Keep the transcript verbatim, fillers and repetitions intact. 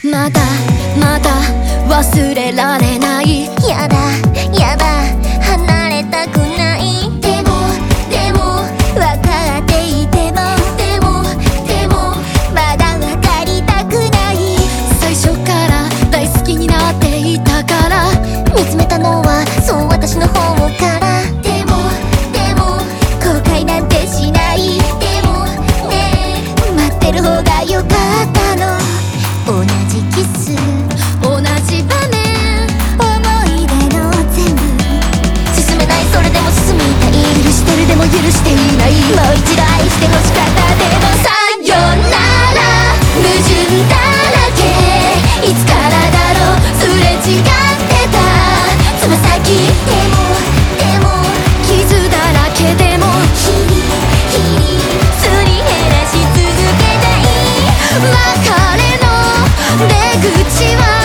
まだまだ忘れられない。 やだやだ離れたくない。でもでも分かっていてもでもでもまだ分かりたくない。 最初から大好きになっていたから。 見つめたのはそう私の方から。でもでも後悔なんてしない。でもねえ待ってる方がよかったの。同じキス同じ場面思い出の全部進めない。それでも進みたい。許してるでも許していない。もう一度愛して欲しかった。でもさよなら矛盾だらけ。いつからだろうすれ違ってたつま先。でもでも傷だらけでも日々日々すり減らし続けたい。 別れの出口は